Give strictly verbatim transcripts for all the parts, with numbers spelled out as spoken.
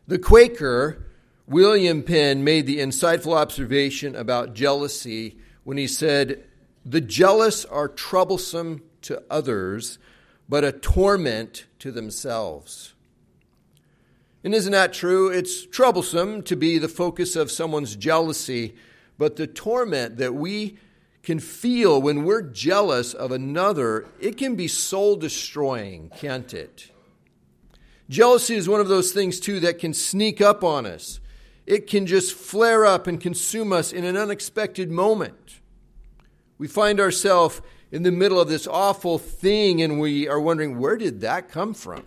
The Quaker William Penn made the insightful observation about jealousy when he said, "The jealous are troublesome to others, but a torment to themselves." And isn't that true? It's troublesome to be the focus of someone's jealousy, but the torment that we can feel when we're jealous of another, it can be soul-destroying, can't it? Jealousy is one of those things, too, that can sneak up on us. It can just flare up and consume us in an unexpected moment. We find ourselves in the middle of this awful thing, and we are wondering, where did that come from?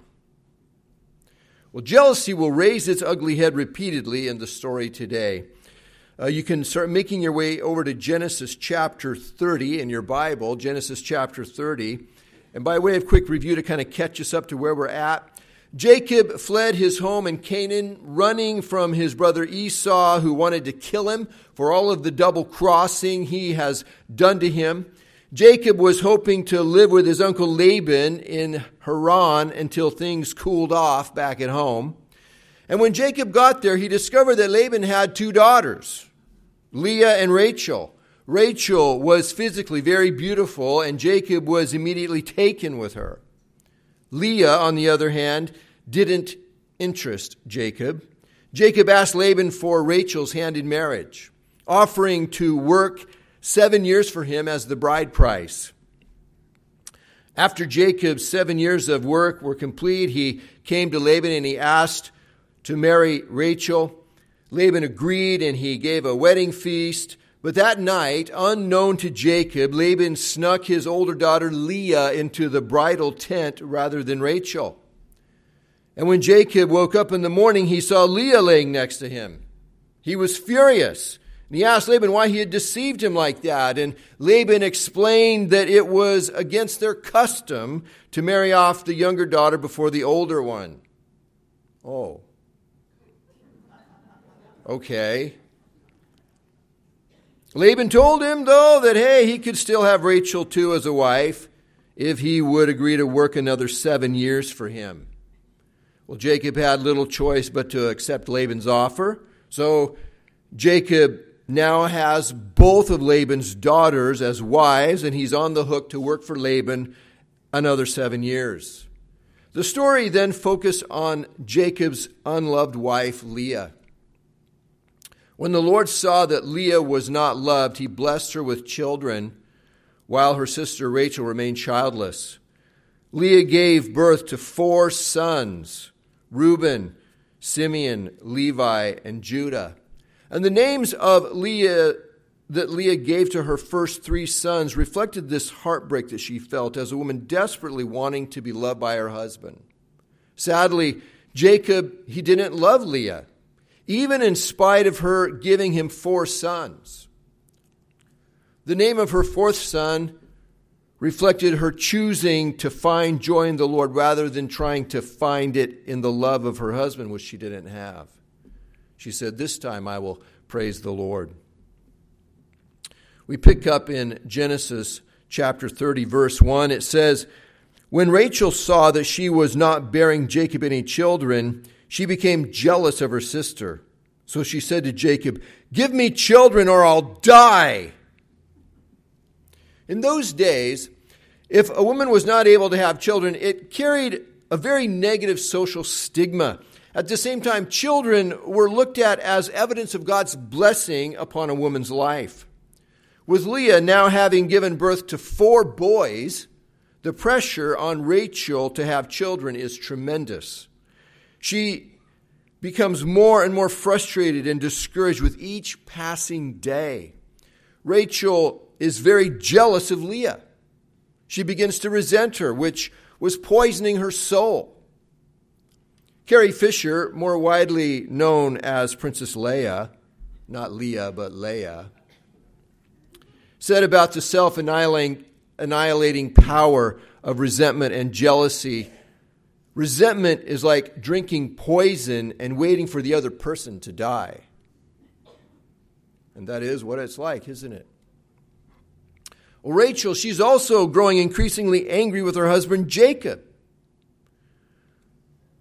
Well, jealousy will raise its ugly head repeatedly in the story today. Uh, you can start making your way over to Genesis chapter thirty in your Bible, Genesis chapter thirty. And by way of quick review to kind of catch us up to where we're at, Jacob fled his home in Canaan, running from his brother Esau, who wanted to kill him for all of the double crossing he has done to him. Jacob was hoping to live with his uncle Laban in Haran until things cooled off back at home. And when Jacob got there, he discovered that Laban had two daughters, Leah and Rachel. Rachel was physically very beautiful, and Jacob was immediately taken with her. Leah, on the other hand, didn't interest Jacob. Jacob asked Laban for Rachel's hand in marriage, offering to work seven years for him as the bride price. After Jacob's seven years of work were complete, he came to Laban and he asked to marry Rachel. Laban agreed and he gave a wedding feast. But that night, unknown to Jacob, Laban snuck his older daughter Leah into the bridal tent rather than Rachel. And when Jacob woke up in the morning, he saw Leah laying next to him. He was furious. And he asked Laban why he had deceived him like that. And Laban explained that it was against their custom to marry off the younger daughter before the older one. Oh. Okay. Laban told him, though, that, hey, he could still have Rachel, too, as a wife if he would agree to work another seven years for him. Well, Jacob had little choice but to accept Laban's offer. So Jacob now has both of Laban's daughters as wives, and he's on the hook to work for Laban another seven years. The story then focused on Jacob's unloved wife, Leah. When the Lord saw that Leah was not loved, he blessed her with children, while her sister Rachel remained childless. Leah gave birth to four sons, Reuben, Simeon, Levi, and Judah. And the names of Leah that Leah gave to her first three sons reflected this heartbreak that she felt as a woman desperately wanting to be loved by her husband. Sadly, Jacob, he didn't love Leah, even in spite of her giving him four sons. The name of her fourth son reflected her choosing to find joy in the Lord rather than trying to find it in the love of her husband, which she didn't have. She said, "This time I will praise the Lord." We pick up in Genesis chapter thirty, verse one. It says, "When Rachel saw that she was not bearing Jacob any children, she became jealous of her sister. So she said to Jacob, 'Give me children or I'll die.'" In those days, if a woman was not able to have children, it carried a very negative social stigma. At the same time, children were looked at as evidence of God's blessing upon a woman's life. With Leah now having given birth to four boys, the pressure on Rachel to have children is tremendous. She becomes more and more frustrated and discouraged with each passing day. Rachel is very jealous of Leah. She begins to resent her, which was poisoning her soul. Carrie Fisher, more widely known as Princess Leia, not Leah, but Leia, said about the self-annihilating power of resentment and jealousy, "Resentment is like drinking poison and waiting for the other person to die." And that is what it's like, isn't it? Well, Rachel, she's also growing increasingly angry with her husband Jacob.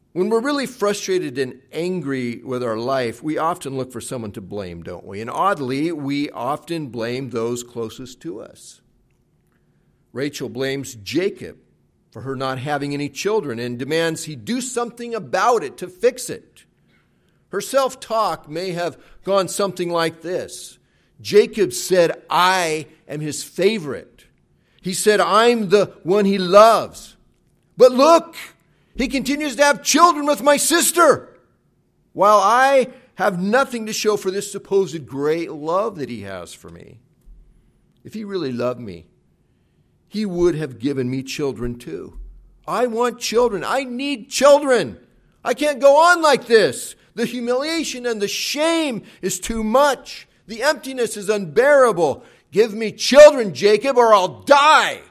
When we're really frustrated and angry with our life, we often look for someone to blame, don't we? And oddly, we often blame those closest to us. Rachel blames Jacob for her not having any children and demands he do something about it to fix it. Her self-talk may have gone something like this. Jacob said, I am his favorite. He said, I'm the one he loves. But look, he continues to have children with my sister, while I have nothing to show for this supposed great love that he has for me. If he really loved me, he would have given me children too. I want children. I need children. I can't go on like this. The humiliation and the shame is too much. The emptiness is unbearable. Give me children, Jacob, or I'll die.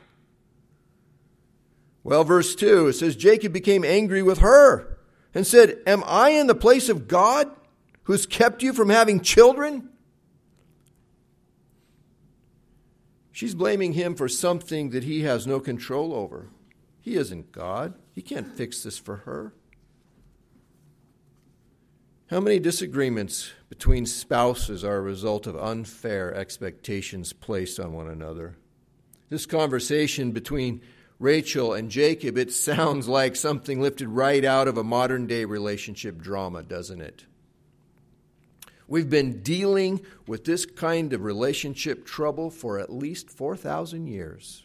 Well, verse two, it says, Jacob became angry with her and said, am I in the place of God who has kept you from having children? She's blaming him for something that he has no control over. He isn't God. He can't fix this for her. How many disagreements between spouses are a result of unfair expectations placed on one another? This conversation between Rachel and Jacob, it sounds like something lifted right out of a modern-day relationship drama, doesn't it? We've been dealing with this kind of relationship trouble for at least four thousand years.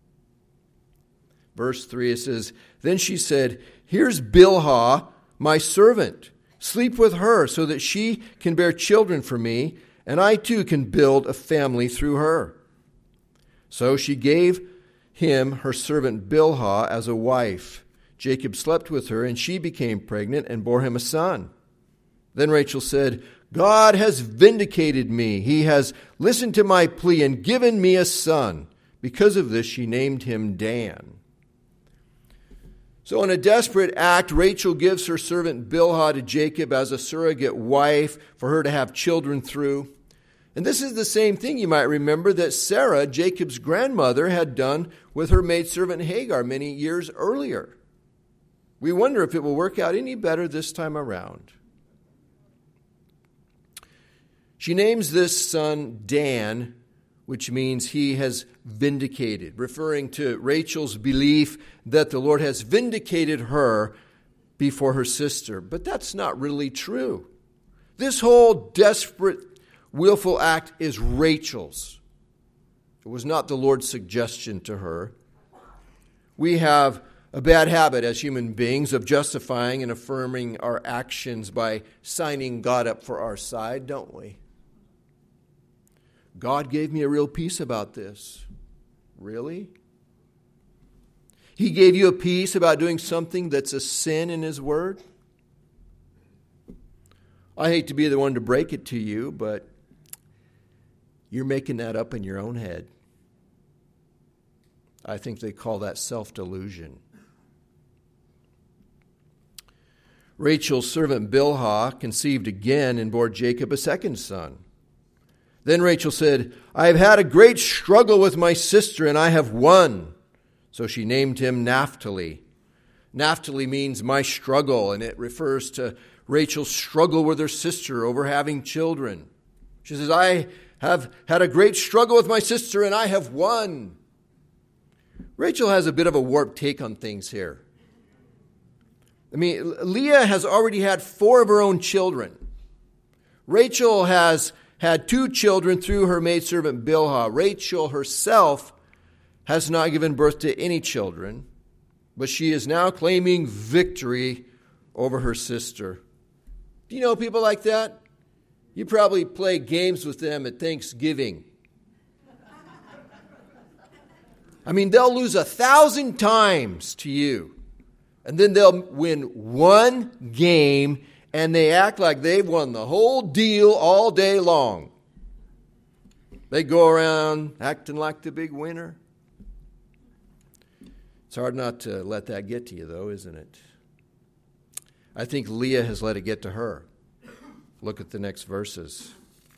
Verse three, it says, then she said, here's Bilhah, my servant. Sleep with her so that she can bear children for me, and I too can build a family through her. So she gave him her servant Bilhah as a wife. Jacob slept with her, and she became pregnant and bore him a son. Then Rachel said, God has vindicated me. He has listened to my plea and given me a son. Because of this, she named him Dan. So in a desperate act, Rachel gives her servant Bilhah to Jacob as a surrogate wife for her to have children through. And this is the same thing, you might remember, that Sarah, Jacob's grandmother, had done with her maidservant Hagar many years earlier. We wonder if it will work out any better this time around. She names this son Dan, which means he has vindicated, referring to Rachel's belief that the Lord has vindicated her before her sister. But that's not really true. This whole desperate, willful act is Rachel's. It was not the Lord's suggestion to her. We have a bad habit as human beings of justifying and affirming our actions by signing God up for our side, don't we? God gave me a real peace about this. Really? He gave you a peace about doing something that's a sin in His Word? I hate to be the one to break it to you, but you're making that up in your own head. I think they call that self-delusion. Rachel's servant Bilhah conceived again and bore Jacob a second son. Then Rachel said, I have had a great struggle with my sister, and I have won. So she named him Naphtali. Naphtali means my struggle, and it refers to Rachel's struggle with her sister over having children. She says, I have had a great struggle with my sister, and I have won. Rachel has a bit of a warped take on things here. I mean, Leah has already had four of her own children. Rachel has had two children through her maidservant Bilhah. Rachel herself has not given birth to any children, but she is now claiming victory over her sister. Do you know people like that? You probably play games with them at Thanksgiving. I mean, they'll lose a thousand times to you, and then they'll win one game, and they act like they've won the whole deal all day long. They go around acting like the big winner. It's hard not to let that get to you, though, isn't it? I think Leah has let it get to her. Look at the next verses.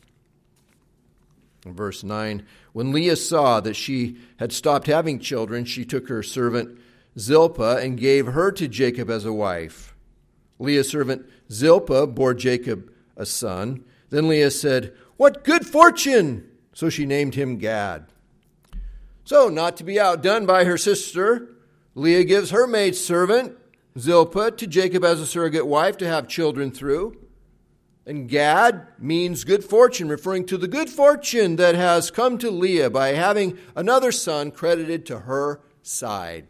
In verse nine, when Leah saw that she had stopped having children, she took her servant Zilpah and gave her to Jacob as a wife. Leah's servant Zilpah bore Jacob a son. Then Leah said, "What good fortune!" So she named him Gad. So, not to be outdone by her sister, Leah gives her maidservant, Zilpah, to Jacob as a surrogate wife to have children through. And Gad means good fortune, referring to the good fortune that has come to Leah by having another son credited to her side.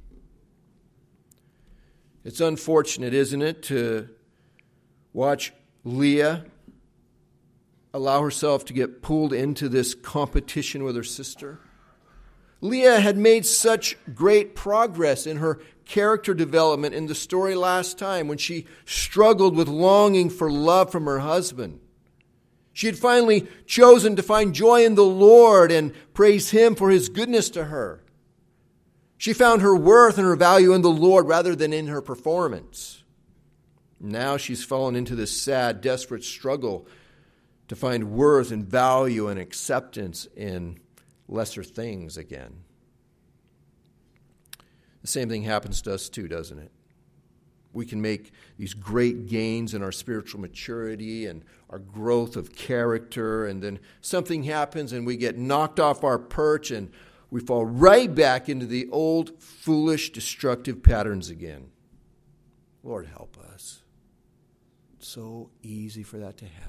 It's unfortunate, isn't it, to watch Leah allow herself to get pulled into this competition with her sister. Leah had made such great progress in her character development in the story last time when she struggled with longing for love from her husband. She had finally chosen to find joy in the Lord and praise Him for His goodness to her. She found her worth and her value in the Lord rather than in her performance. Now she's fallen into this sad, desperate struggle to find worth and value and acceptance in lesser things again. The same thing happens to us too, doesn't it? We can make these great gains in our spiritual maturity and our growth of character, and then something happens and we get knocked off our perch and we fall right back into the old, foolish, destructive patterns again. Lord, help us. It's so easy for that to happen.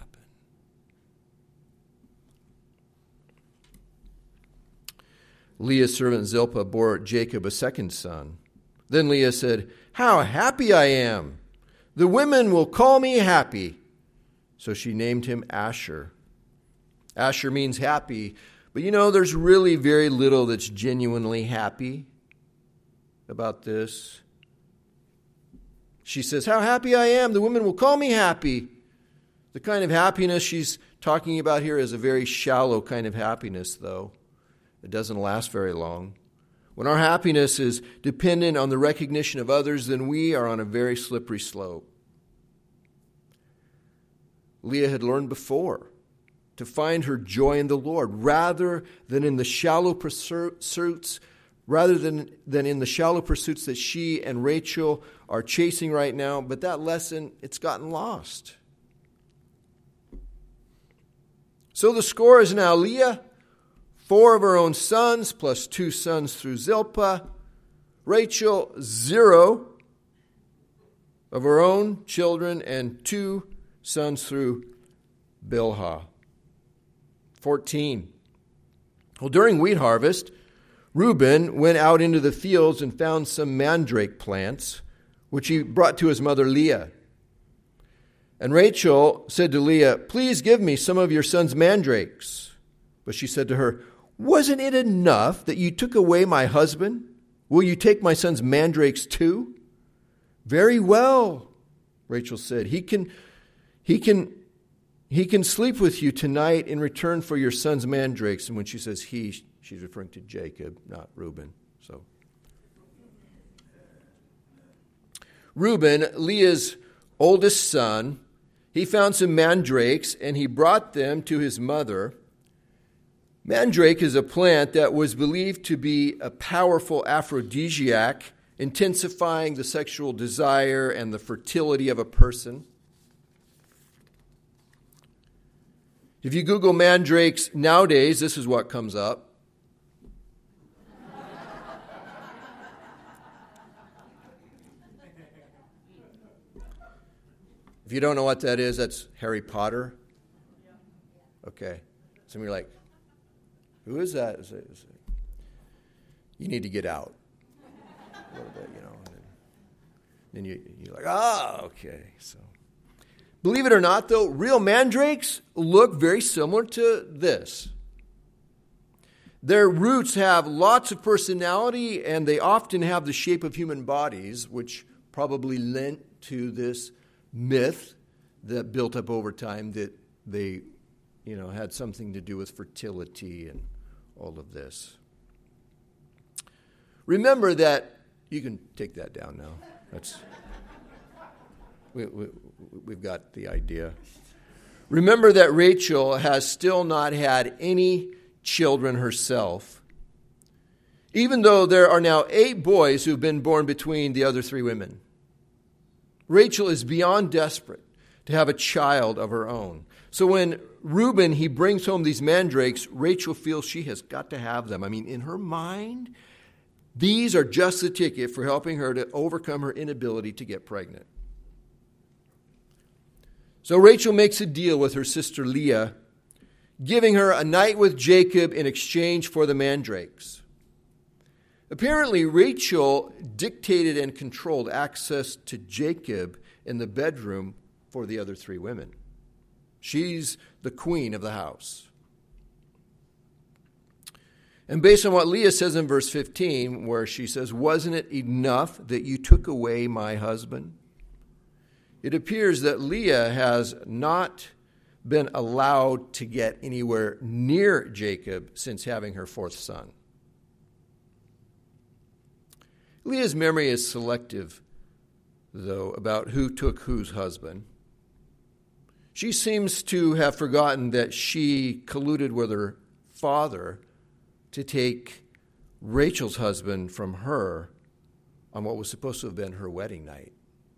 Leah's servant Zilpah bore Jacob a second son. Then Leah said, "How happy I am! The women will call me happy." So she named him Asher. Asher means happy, but you know, there's really very little that's genuinely happy about this. She says, "How happy I am! The women will call me happy." The kind of happiness she's talking about here is a very shallow kind of happiness, though. It doesn't last very long. When our happiness is dependent on the recognition of others, then we are on a very slippery slope. Leah had learned before to find her joy in the Lord rather than in the shallow pursuits, rather than, than in the shallow pursuits that she and Rachel are chasing right now. But that lesson, it's gotten lost. So the score is now Leah, four of her own sons, plus two sons through Zilpah. Rachel, zero of her own children and two sons through Bilhah. fourteen. Well, during wheat harvest, Reuben went out into the fields and found some mandrake plants, which he brought to his mother Leah. And Rachel said to Leah, "Please give me some of your son's mandrakes." But she said to her, "Wasn't it enough that you took away my husband? Will you take my son's mandrakes too?" "Very well," Rachel said. He can, he can, he can sleep with you tonight in return for your son's mandrakes." And when she says he, she's referring to Jacob, not Reuben. So, Reuben, Leah's oldest son, he found some mandrakes and he brought them to his mother. Mandrake is a plant that was believed to be a powerful aphrodisiac, intensifying the sexual desire and the fertility of a person. If you Google mandrakes nowadays, this is what comes up. If you don't know what that is, that's Harry Potter. Okay. Some of you are like, who is that? Is it, is it? You need to get out a little bit, you know. And then, then you, you're like, ah, okay. So, believe it or not, though, real mandrakes look very similar to this. Their roots have lots of personality, and they often have the shape of human bodies, which probably lent to this myth that built up over time that they, you know, had something to do with fertility and all of this. Remember that, you can take that down now. That's we, we, we've got the idea. Remember that Rachel has still not had any children herself, even though there are now eight boys who've been born between the other three women. Rachel is beyond desperate to have a child of her own. So when Reuben, he brings home these mandrakes, Rachel feels she has got to have them. I mean, in her mind, these are just the ticket for helping her to overcome her inability to get pregnant. So Rachel makes a deal with her sister Leah, giving her a night with Jacob in exchange for the mandrakes. Apparently, Rachel dictated and controlled access to Jacob in the bedroom for the other three women. She's the queen of the house. And based on what Leah says in verse fifteen, where she says, "Wasn't it enough that you took away my husband?" It appears that Leah has not been allowed to get anywhere near Jacob since having her fourth son. Leah's memory is selective, though, about who took whose husband. She seems to have forgotten that she colluded with her father to take Rachel's husband from her on what was supposed to have been her wedding night.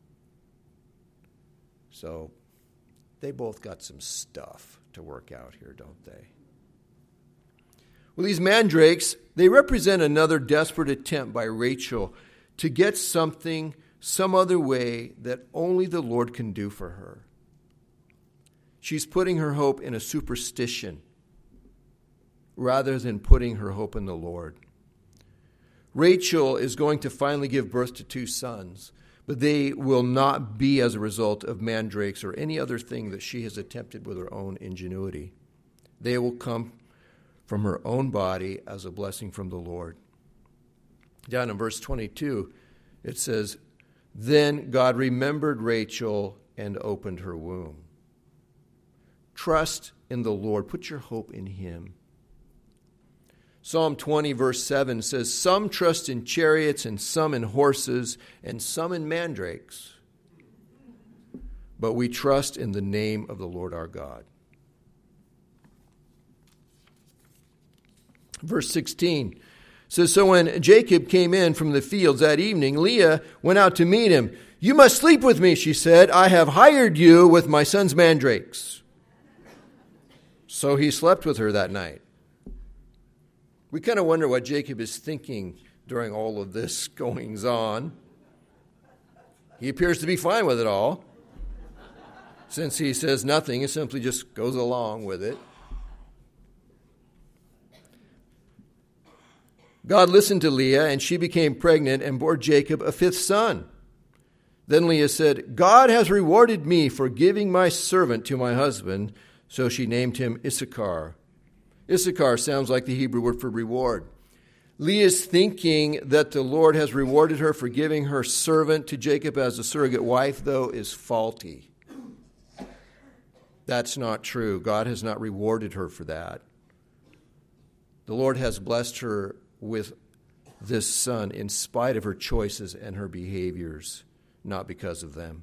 So they both got some stuff to work out here, don't they? Well, these mandrakes, they represent another desperate attempt by Rachel to get something some other way that only the Lord can do for her. She's putting her hope in a superstition rather than putting her hope in the Lord. Rachel is going to finally give birth to two sons, but they will not be as a result of mandrakes or any other thing that she has attempted with her own ingenuity. They will come from her own body as a blessing from the Lord. Down in verse twenty-two, it says, "Then God remembered Rachel and opened her womb." Trust in the Lord. Put your hope in Him. Psalm twenty, verse seven says, "Some trust in chariots and some in horses and some in mandrakes. But we trust in the name of the Lord our God." Verse sixteen says, "So when Jacob came in from the fields that evening, Leah went out to meet him. 'You must sleep with me,' she said. 'I have hired you with my son's mandrakes.' So he slept with her that night." We kind of wonder what Jacob is thinking during all of this goings on. He appears to be fine with it all, since he says nothing and simply just goes along with it. God listened to Leah, and she became pregnant and bore Jacob a fifth son. Then Leah said, "God has rewarded me for giving my servant to my husband." So she named him Issachar. Issachar sounds like the Hebrew word for reward. Leah's thinking that the Lord has rewarded her for giving her servant to Jacob as a surrogate wife, though, is faulty. That's not true. God has not rewarded her for that. The Lord has blessed her with this son in spite of her choices and her behaviors, not because of them.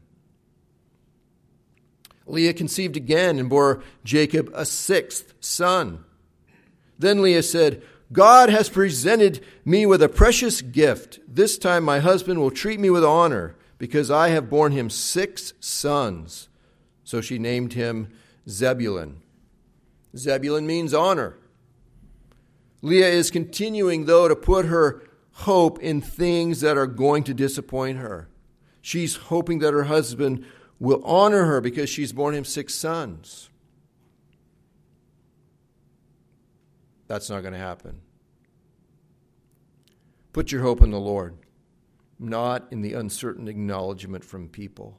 Leah conceived again and bore Jacob a sixth son. Then Leah said, "God has presented me with a precious gift. This time my husband will treat me with honor, because I have borne him six sons." So she named him Zebulun. Zebulun means honor. Leah is continuing, though, to put her hope in things that are going to disappoint her. She's hoping that her husband will honor her because she's borne him six sons. That's not going to happen. Put your hope in the Lord, not in the uncertain acknowledgement from people.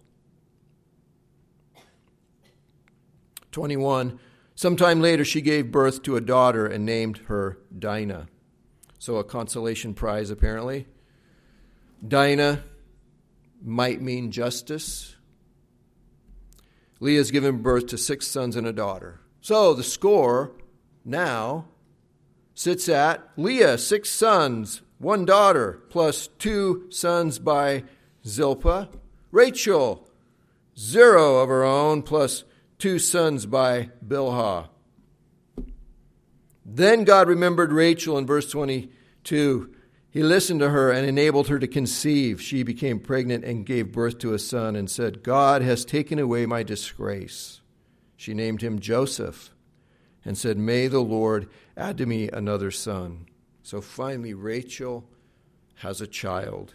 twenty-one, sometime later she gave birth to a daughter and named her Dinah. So a consolation prize, apparently. Dinah might mean justice. Leah has given birth to six sons and a daughter. So the score now sits at Leah, six sons, one daughter, plus two sons by Zilpah. Rachel, zero of her own, plus two sons by Bilhah. Then God remembered Rachel in verse twenty-two. He listened to her and enabled her to conceive. She became pregnant and gave birth to a son and said, God has taken away my disgrace. She named him Joseph and said, may the Lord add to me another son. So finally, Rachel has a child.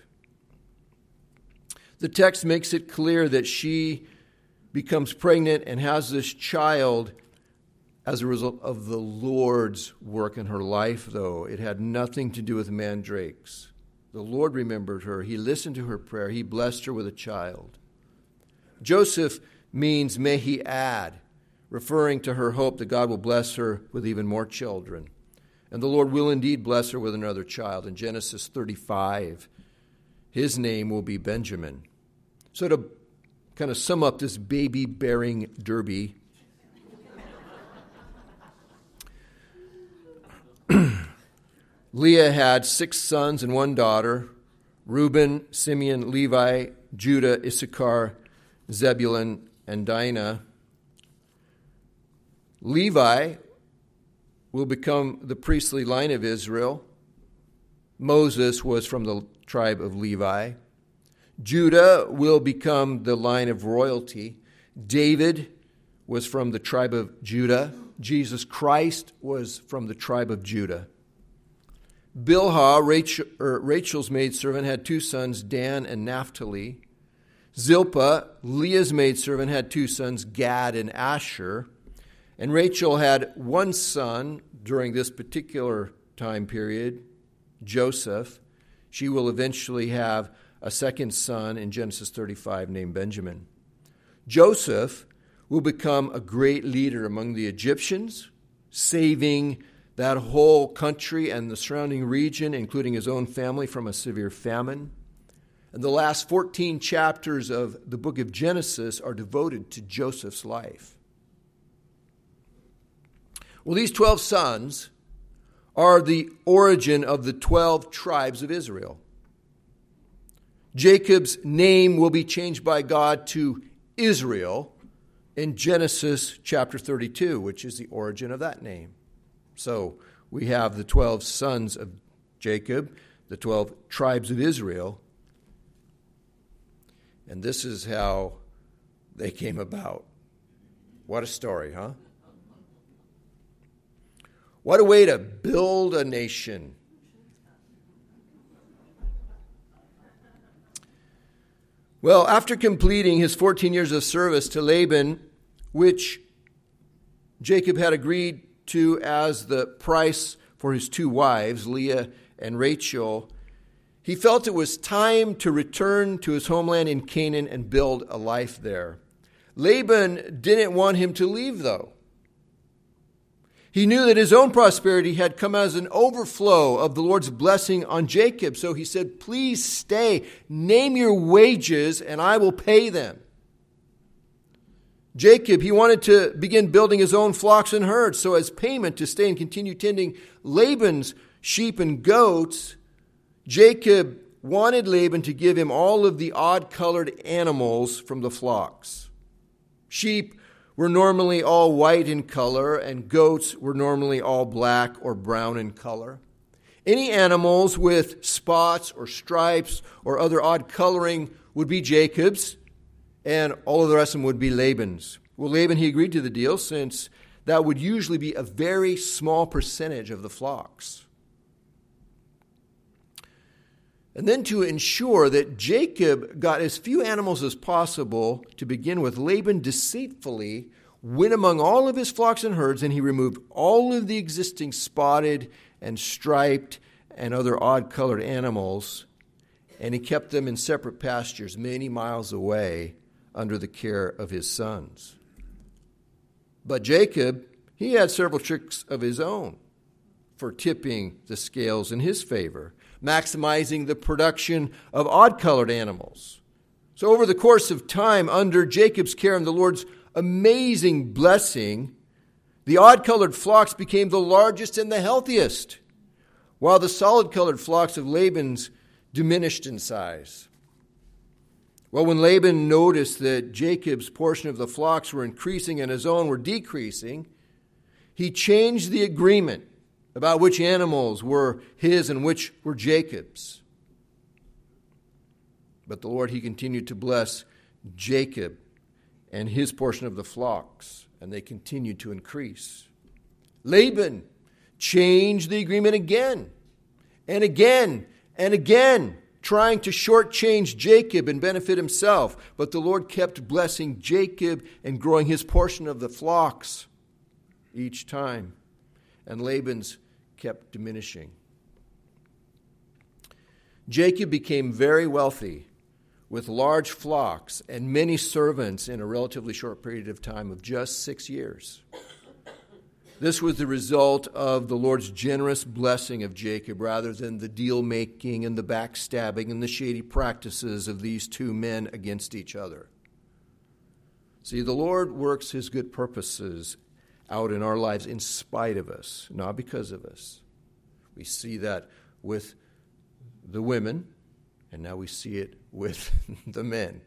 The text makes it clear that she becomes pregnant and has this child as a result of the Lord's work in her life, though. It had nothing to do with mandrakes. The Lord remembered her. He listened to her prayer. He blessed her with a child. Joseph means may he add, referring to her hope that God will bless her with even more children. And the Lord will indeed bless her with another child. In Genesis thirty-five, his name will be Benjamin. So to kind of sum up this baby-bearing derby, Leah had six sons and one daughter, Reuben, Simeon, Levi, Judah, Issachar, Zebulun, and Dinah. Levi will become the priestly line of Israel. Moses was from the tribe of Levi. Judah will become the line of royalty. David was from the tribe of Judah. Jesus Christ was from the tribe of Judah. Bilhah, Rachel, er, Rachel's maidservant, had two sons, Dan and Naphtali. Zilpah, Leah's maidservant, had two sons, Gad and Asher. And Rachel had one son during this particular time period, Joseph. She will eventually have a second son in Genesis thirty-five named Benjamin. Joseph will become a great leader among the Egyptians, saving that whole country and the surrounding region, including his own family, from a severe famine. And the last fourteen chapters of the book of Genesis are devoted to Joseph's life. Well, these twelve sons are the origin of the twelve tribes of Israel. Jacob's name will be changed by God to Israel in Genesis chapter thirty-two, which is the origin of that name. So we have the twelve sons of Jacob, the twelve tribes of Israel, and this is how they came about. What a story, huh? What a way to build a nation. Well, after completing his fourteen years of service to Laban, which Jacob had agreed to as the price for his two wives, Leah and Rachel, he felt it was time to return to his homeland in Canaan and build a life there. Laban didn't want him to leave, though. He knew that his own prosperity had come as an overflow of the Lord's blessing on Jacob. So he said, please stay, name your wages, and I will pay them. Jacob, he wanted to begin building his own flocks and herds. So as payment to stay and continue tending Laban's sheep and goats, Jacob wanted Laban to give him all of the odd-colored animals from the flocks. Sheep were normally all white in color, and goats were normally all black or brown in color. Any animals with spots or stripes or other odd coloring would be Jacob's, and all of the rest of them would be Laban's. Well, Laban, he agreed to the deal since that would usually be a very small percentage of the flocks. And then to ensure that Jacob got as few animals as possible to begin with, Laban deceitfully went among all of his flocks and herds, and he removed all of the existing spotted and striped and other odd-colored animals, and he kept them in separate pastures many miles away under the care of his sons. But Jacob, he had several tricks of his own for tipping the scales in his favor, maximizing the production of odd-colored animals. So over the course of time, under Jacob's care and the Lord's amazing blessing, the odd-colored flocks became the largest and the healthiest, while the solid-colored flocks of Laban's diminished in size. Well, when Laban noticed that Jacob's portion of the flocks were increasing and his own were decreasing, he changed the agreement about which animals were his and which were Jacob's. But the Lord, he continued to bless Jacob and his portion of the flocks, and they continued to increase. Laban changed the agreement again and again and again, trying to shortchange Jacob and benefit himself. But the Lord kept blessing Jacob and growing his portion of the flocks each time, and Laban's kept diminishing. Jacob became very wealthy with large flocks and many servants in a relatively short period of time of just six years. This was the result of the Lord's generous blessing of Jacob rather than the deal-making and the backstabbing and the shady practices of these two men against each other. See, the Lord works his good purposes out in our lives in spite of us, not because of us. We see that with the women, and now we see it with the men.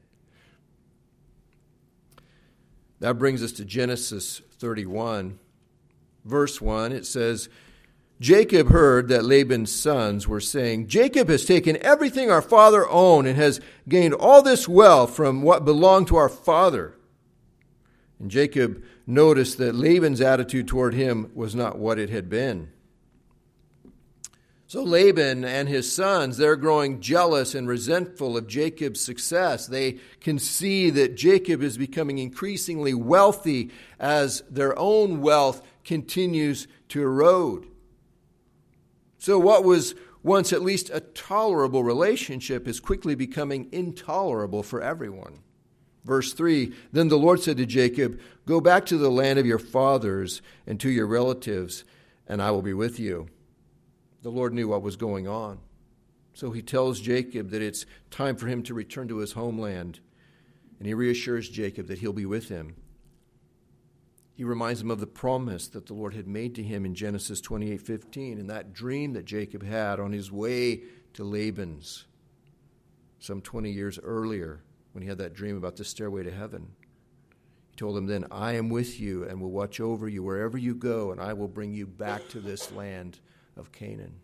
That brings us to Genesis thirty-one. Verse one, it says, Jacob heard that Laban's sons were saying, Jacob has taken everything our father owned and has gained all this wealth from what belonged to our father. And Jacob noticed that Laban's attitude toward him was not what it had been. So Laban and his sons, they're growing jealous and resentful of Jacob's success. They can see that Jacob is becoming increasingly wealthy as their own wealth continues to erode. So what was once at least a tolerable relationship is quickly becoming intolerable for everyone. Verse three, then the Lord said to Jacob, go back to the land of your fathers and to your relatives, and I will be with you. The Lord knew what was going on. So he tells Jacob that it's time for him to return to his homeland, and he reassures Jacob that he'll be with him. He reminds him of the promise that the Lord had made to him in Genesis twenty-eight fifteen, and that dream that Jacob had on his way to Laban's some twenty years earlier when he had that dream about the stairway to heaven. He told him then, I am with you and will watch over you wherever you go, and I will bring you back to this land of Canaan.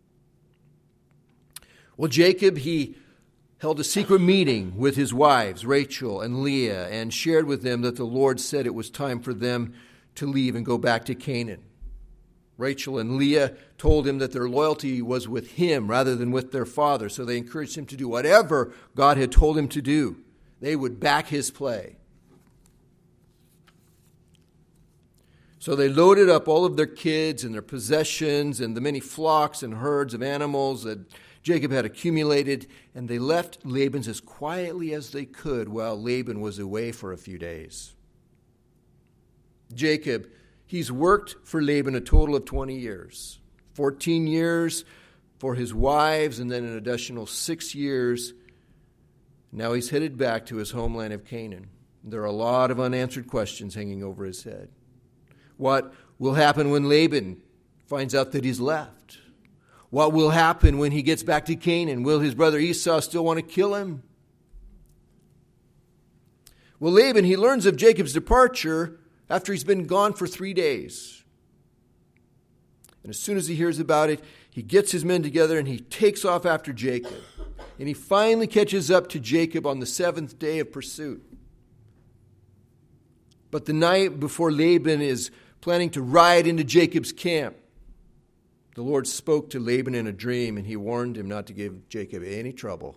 Well, Jacob, he held a secret meeting with his wives, Rachel and Leah, and shared with them that the Lord said it was time for them to leave and go back to Canaan. Rachel and Leah told him that their loyalty was with him rather than with their father, so they encouraged him to do whatever God had told him to do. They would back his play. So they loaded up all of their kids and their possessions and the many flocks and herds of animals that Jacob had accumulated, and they left Laban's as quietly as they could while Laban was away for a few days. Jacob, he's worked for Laban a total of twenty years, fourteen years for his wives, and then an additional six years. Now he's headed back to his homeland of Canaan. There are a lot of unanswered questions hanging over his head. What will happen when Laban finds out that he's left? What will happen when he gets back to Canaan? Will his brother Esau still want to kill him? Well, Laban, he learns of Jacob's departure after he's been gone for three days. And as soon as he hears about it, he gets his men together and he takes off after Jacob. And he finally catches up to Jacob on the seventh day of pursuit. But the night before Laban is planning to ride into Jacob's camp, the Lord spoke to Laban in a dream, and he warned him not to give Jacob any trouble.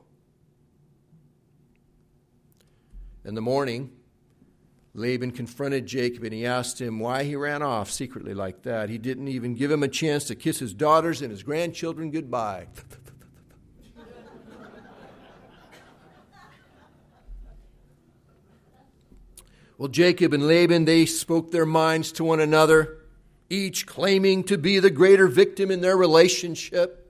In the morning, Laban confronted Jacob, and he asked him why he ran off secretly like that. He didn't even give him a chance to kiss his daughters and his grandchildren goodbye. Well, Jacob and Laban, they spoke their minds to one another, each claiming to be the greater victim in their relationship.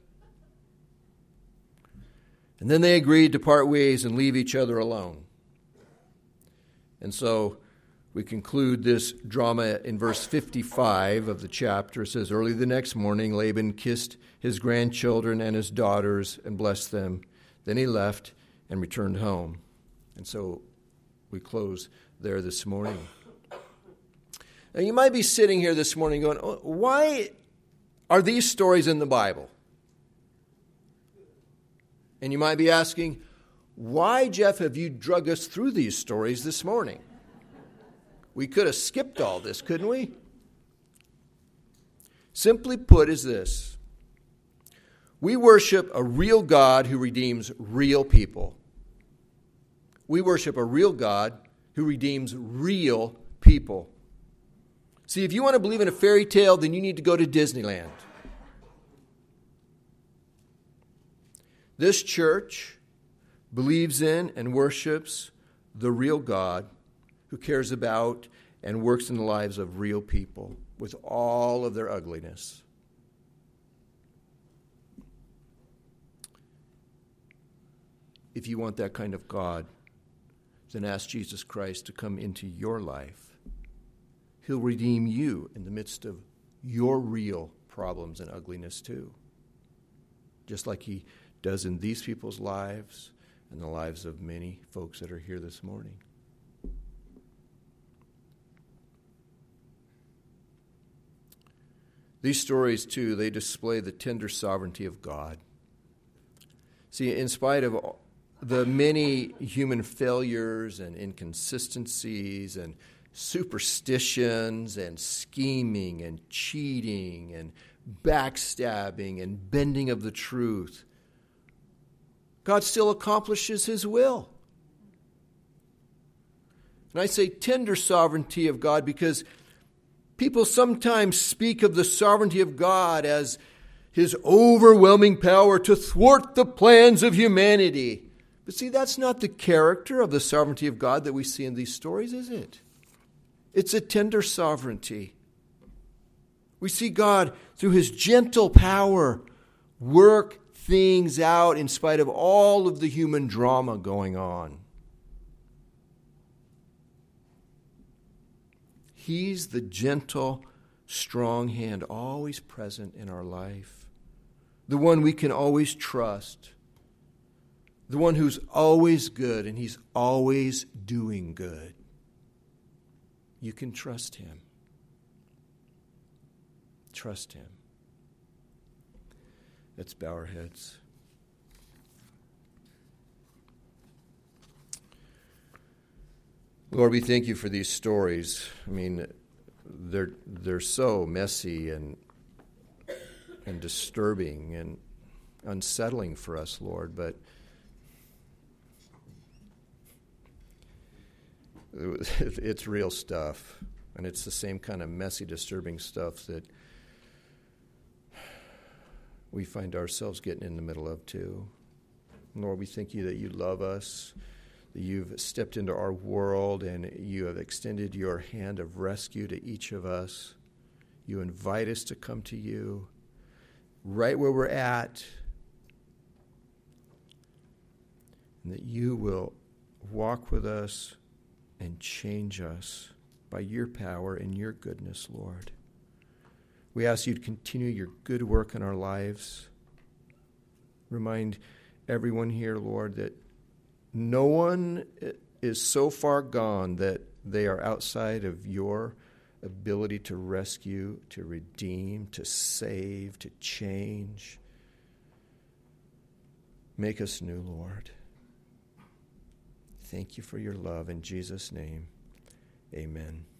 And then they agreed to part ways and leave each other alone. And so we conclude this drama in verse fifty-five of the chapter. It says, early the next morning, Laban kissed his grandchildren and his daughters and blessed them. Then he left and returned home. And so we close there this morning. Now, you might be sitting here this morning going, oh, why Are these stories in the Bible? And you might be asking, why, Jeff, have you drug us through these stories this morning? We could have skipped all this, couldn't we? Simply put is this. We worship a real God who redeems real people. We worship a real God who redeems real people. See, if you want to believe in a fairy tale, then you need to go to Disneyland. This church believes in and worships the real God who cares about and works in the lives of real people with all of their ugliness. If you want that kind of God, then ask Jesus Christ to come into your life. He'll redeem you in the midst of your real problems and ugliness too. Just like he does in these people's lives and the lives of many folks that are here this morning. These stories, too, they display the tender sovereignty of God. See, in spite of the many human failures and inconsistencies and superstitions and scheming and cheating and backstabbing and bending of the truth, God still accomplishes his will. And I say tender sovereignty of God because people sometimes speak of the sovereignty of God as his overwhelming power to thwart the plans of humanity. But see, that's not the character of the sovereignty of God that we see in these stories, is it? It's a tender sovereignty. We see God, through his gentle power, work things out in spite of all of the human drama going on. He's the gentle, strong hand always present in our life. The one we can always trust. The one who's always good, and he's always doing good. You can trust him. Trust him. Let's bow our heads. Lord, we thank you for these stories. I mean, they're they're so messy and and disturbing and unsettling for us, Lord, but it's real stuff, and it's the same kind of messy, disturbing stuff that we find ourselves getting in the middle of too. Lord, we thank you that you love us, that you've stepped into our world, and you have extended your hand of rescue to each of us. You invite us to come to you right where we're at, and that you will walk with us and change us by your power and your goodness, Lord. We ask you to continue your good work in our lives. Remind everyone here, Lord, that no one is so far gone that they are outside of your ability to rescue, to redeem, to save, to change. Make us new, Lord. Thank you for your love. In Jesus' name, amen.